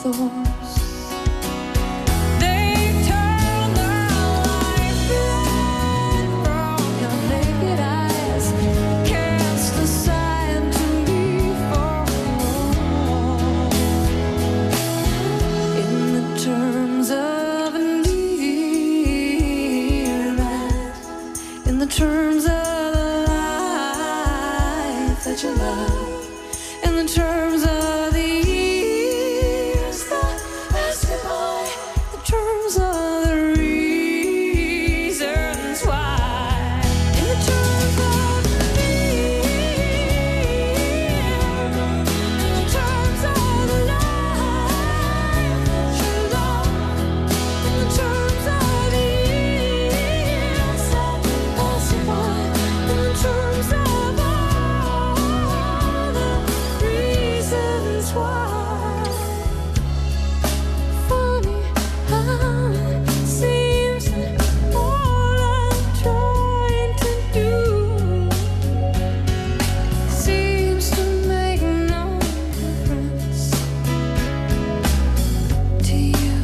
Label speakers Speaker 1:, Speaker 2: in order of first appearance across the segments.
Speaker 1: thorns. Terms of the life that you love, in the terms of the years that pass you by, the terms of the reasons why, in the terms of me, in the terms of the life that you love, in the terms of the years that pass you by, in the terms of all the reasons why. Funny how it seems that all I'm trying to do seems to make no difference to you.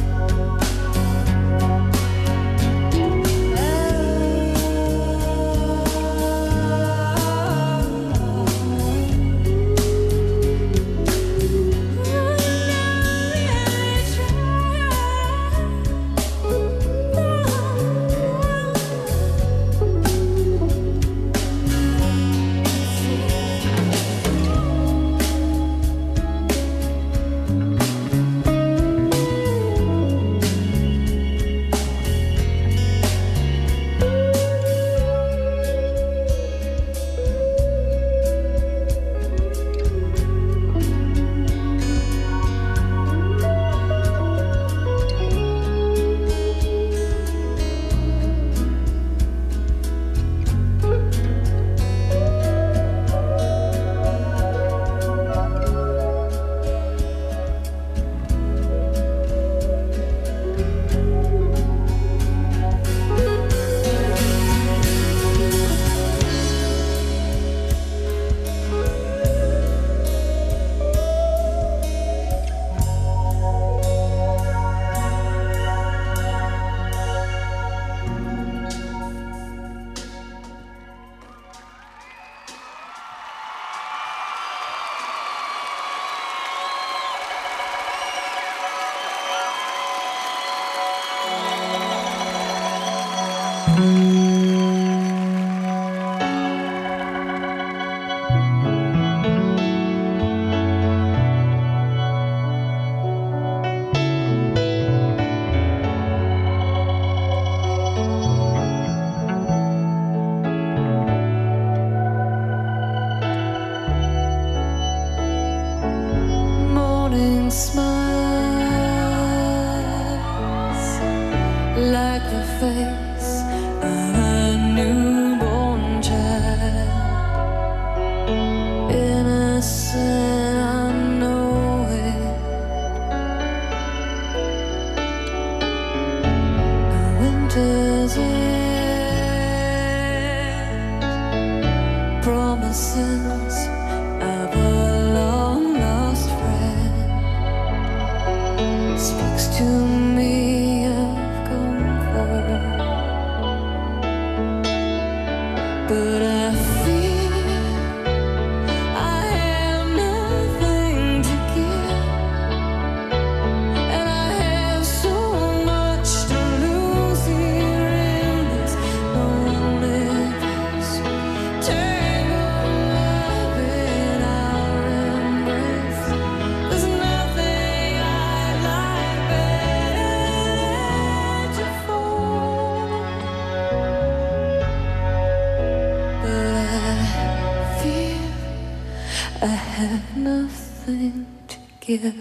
Speaker 1: Morning smiles like the face of a newborn child, innocent, I know it. The winter's end, promises of a long lost friend, speaks to me of comfort, but I feel I have nothing to give, and I have so much to lose here in this lonely place. Tangled love in our embrace. There's nothing I'd like better than to fall, but I feel I have nothing to give.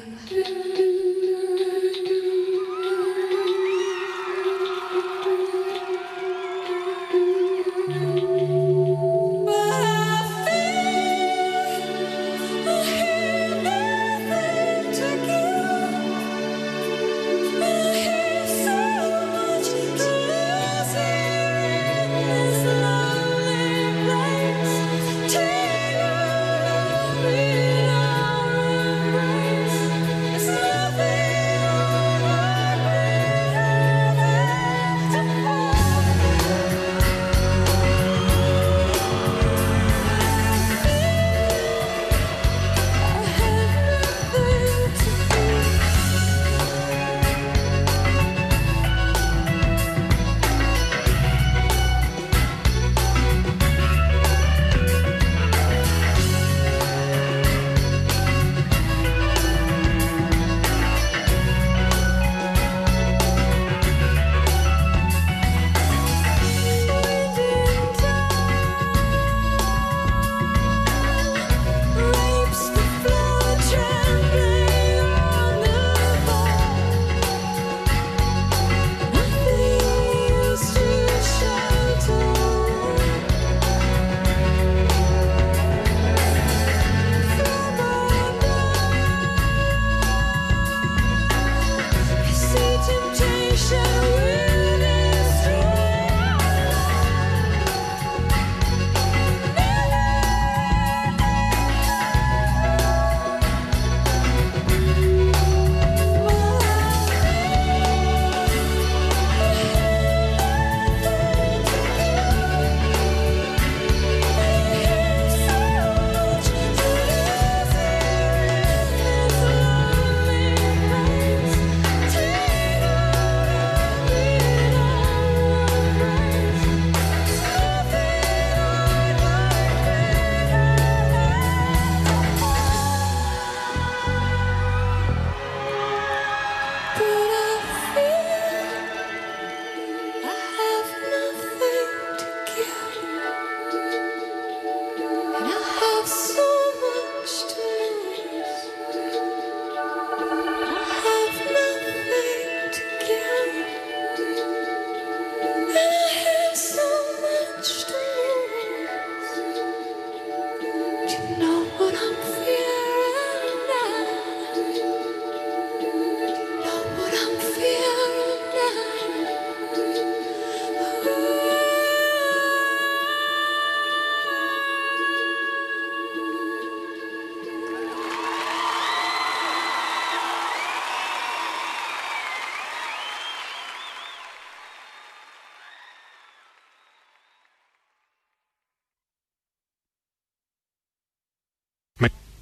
Speaker 1: It's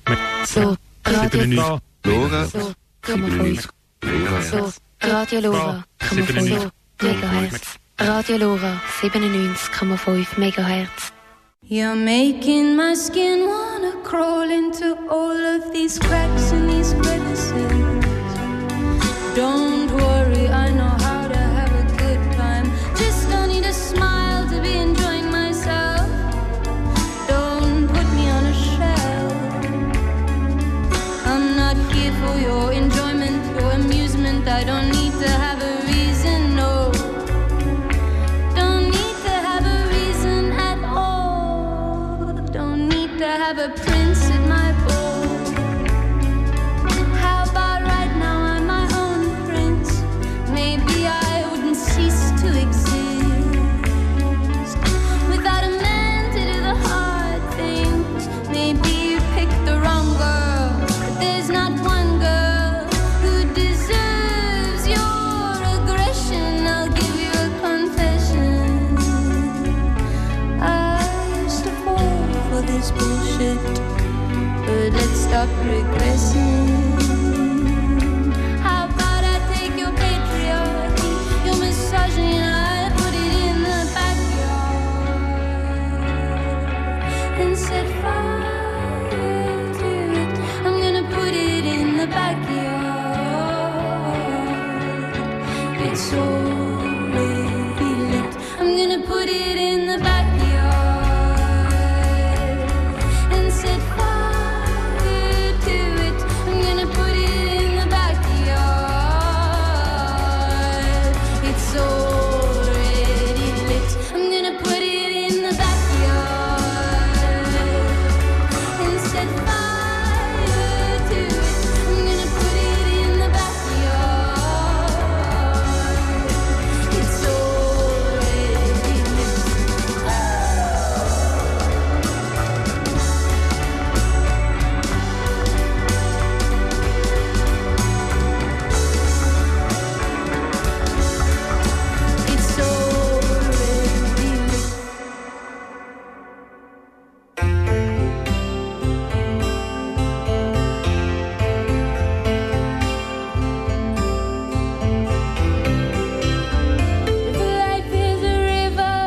Speaker 2: So, Radio Lora.
Speaker 3: So, Radio Lora, 0,5 Megahertz. Radio Lora, 97,5 Megahertz.
Speaker 1: You're making my skin wanna crawl into all of these cracks and these crevices. Don't worry, I know how to have a good time. Just don't need a smile to be enjoying myself. Don't put me on a shelf. I'm not here for your enjoyment, your amusement. I don't need to have a reason, no. Don't need to have a reason at all. Don't need to have a prince at my ball. How about right now I'm my own prince? Maybe I wouldn't cease to exist without a man to do the hard things. Maybe you picked the wrong girl, but there's not one girl who deserves your aggression. I'll give you a confession. I used to fall for this bullshit, but let's stop regressing. How about I take your patriarchy, your misogyny, and I put it in the backyard and set fire to it. I'm gonna put it in the backyard. It's already lit. I'm gonna put it in the backyard and set fire to it. I'm gonna put it in the backyard. It's already lit. I'm gonna put it in the backyard and set fire to it. I'm gonna put it in the backyard. It's already lit. It's already lit. If life is a river,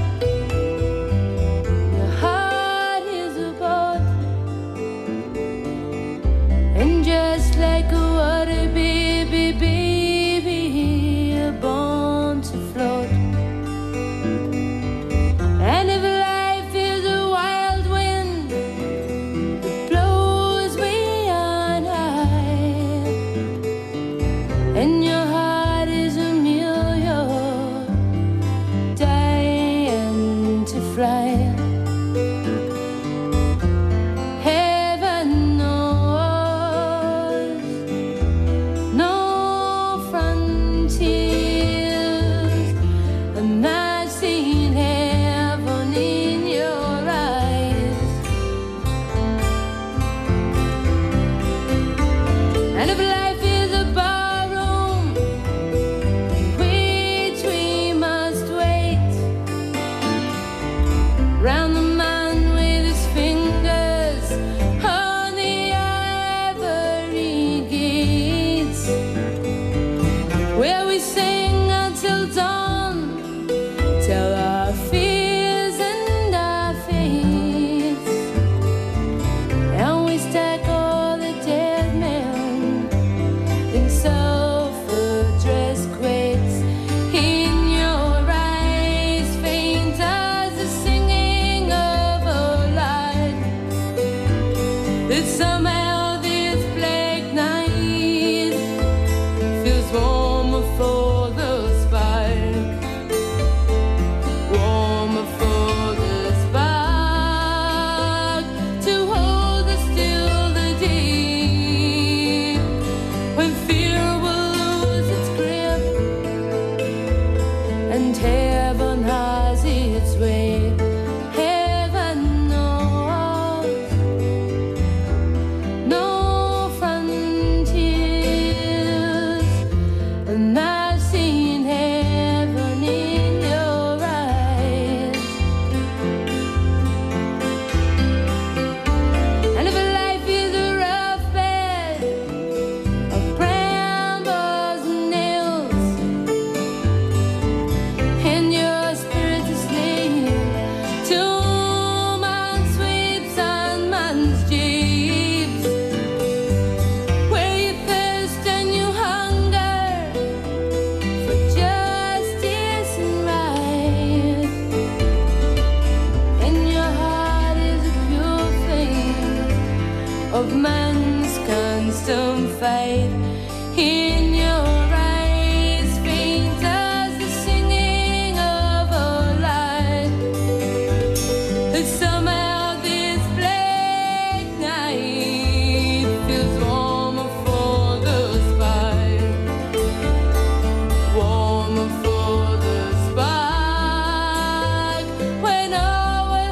Speaker 1: your heart is a boat, and just like a water baby, baby, you're born to float. And if life is a wild wind that blows way on high, and your heart is a mule, you're dying to fly. Heaven knows no frontiers. I'm not seeing heaven in your eyes. And if life is a barroom which we must wait, of man's constant fight. In your eyes, faint as the singing of a light. But somehow this black night feels warmer for the spine, warmer for the spark. When all will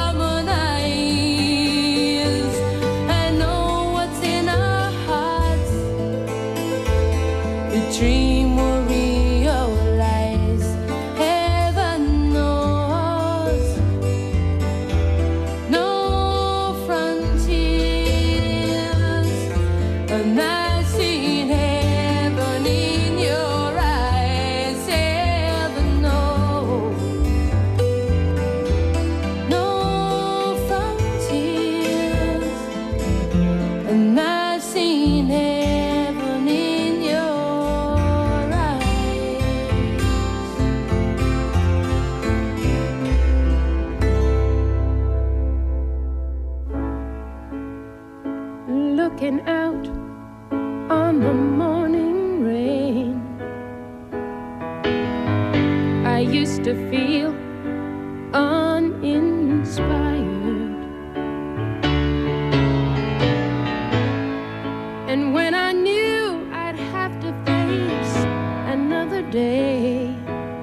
Speaker 1: harmonize and know what's in our hearts. The dream will realize, heaven knows, no frontiers. And I've seen heaven in your eyes, heaven knows, no frontiers. And I've seen heaven in your eyes.
Speaker 4: Looking out on the morning rain, I used to feel uninspired. And when I knew I'd have to face another day,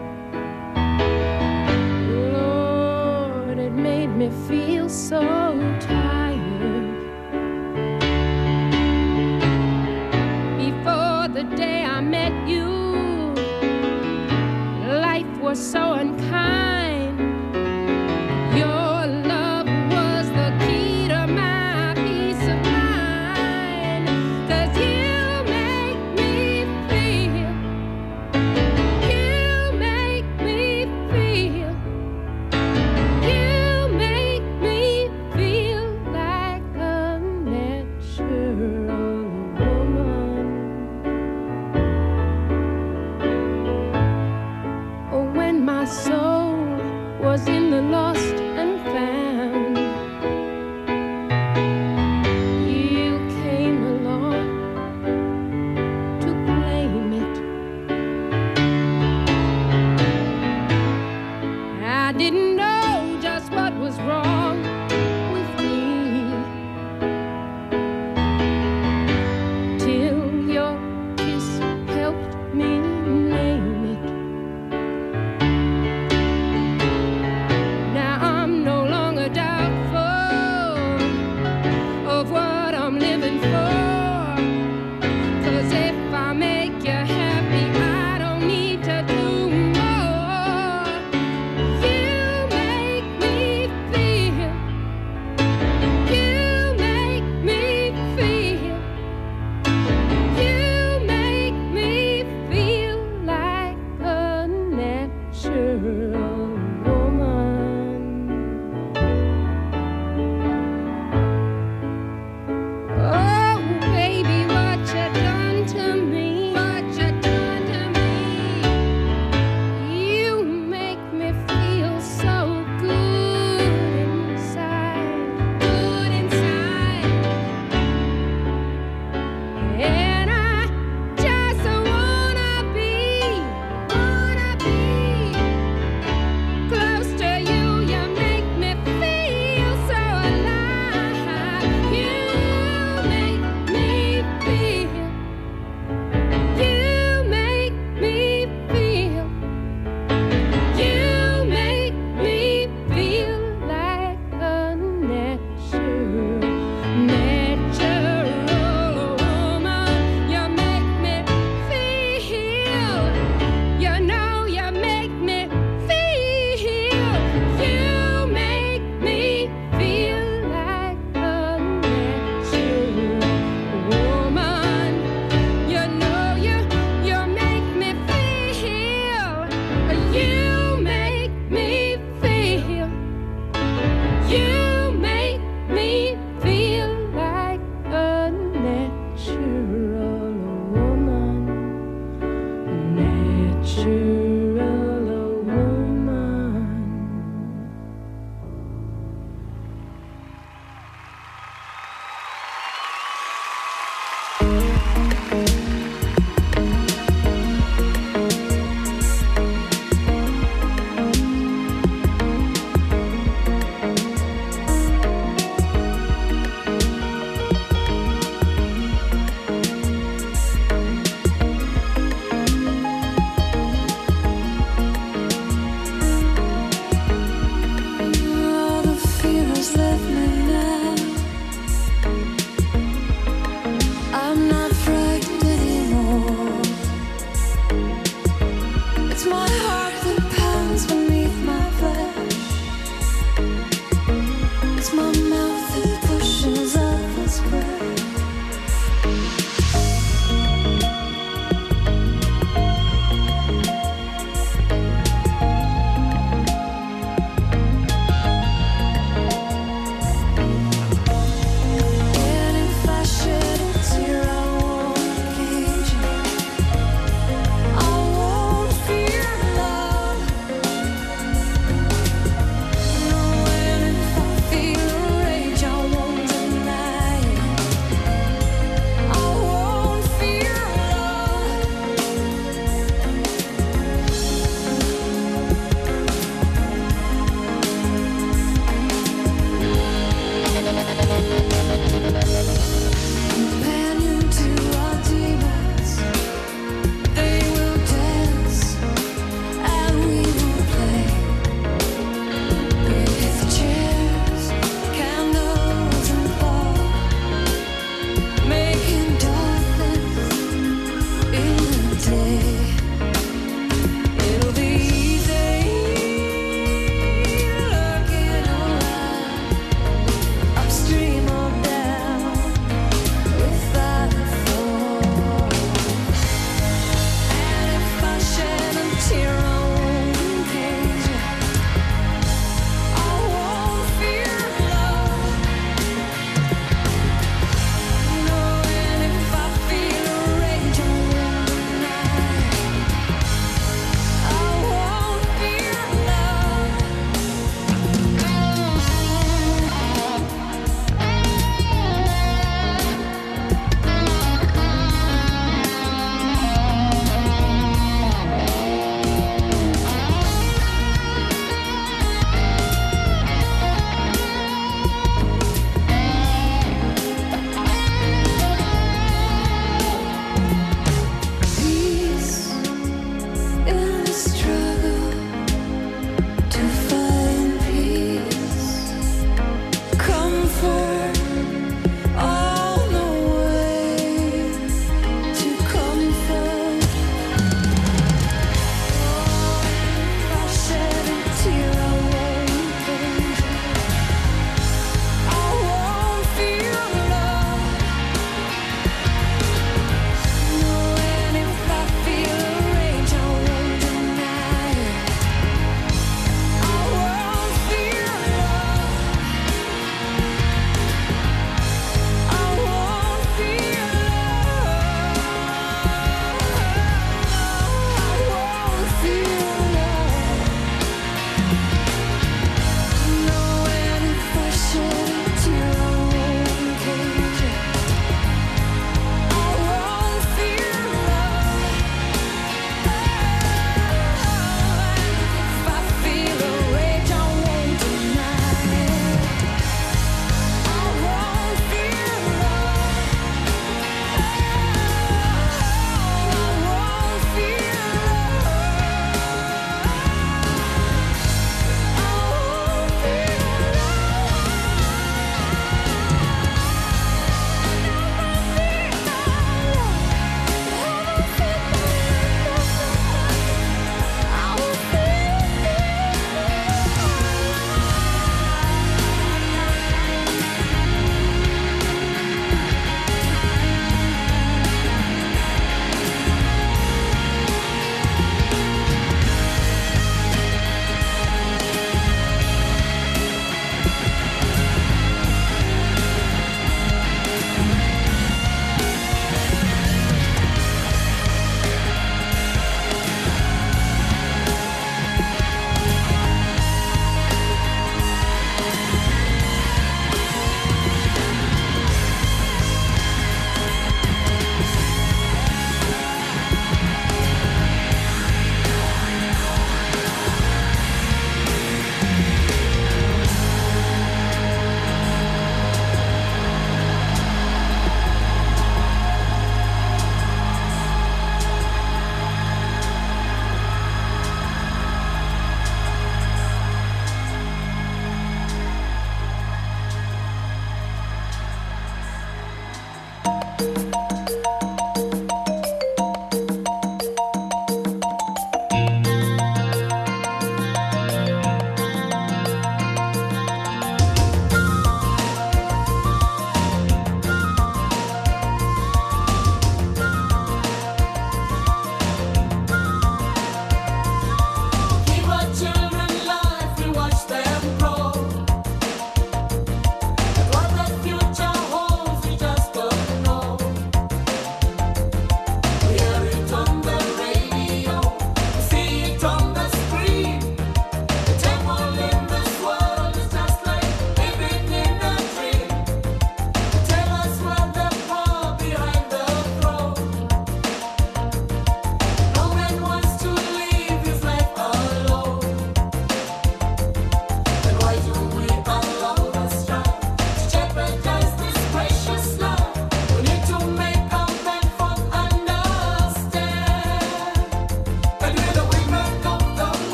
Speaker 4: Lord, it made me feel so tired. Before the day I met you, life was so unkind. Your love was the key to my peace of mind. 'Cause you make me feel, you make me feel, you make me feel like a natural woman. Oh, when my soul was in the lost and found, you came along to claim it. I didn't know just what was wrong with me till your kiss helped me name it. Now I'm no longer doubtful of what I'm living for. 'Cause if I make you happy, I don't need to do more. You make me feel,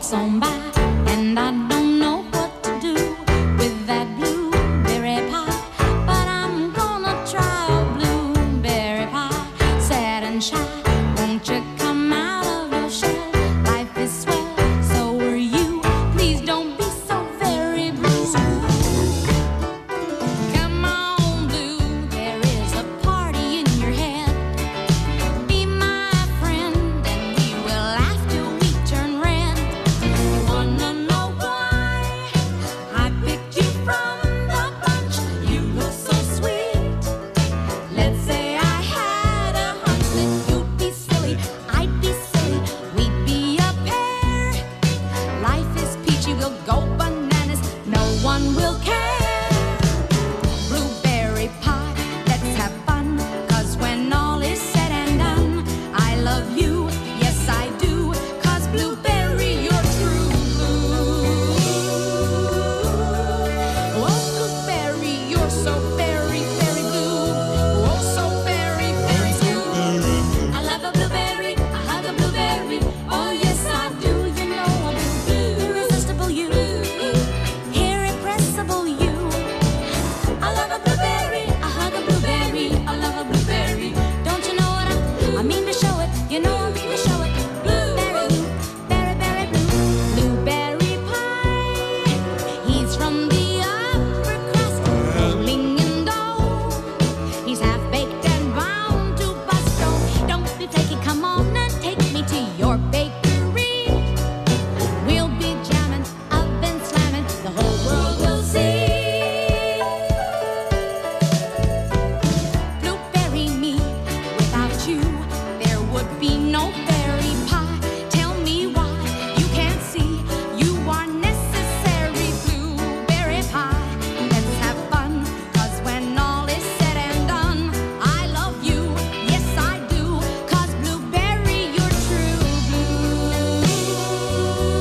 Speaker 1: s'en bat.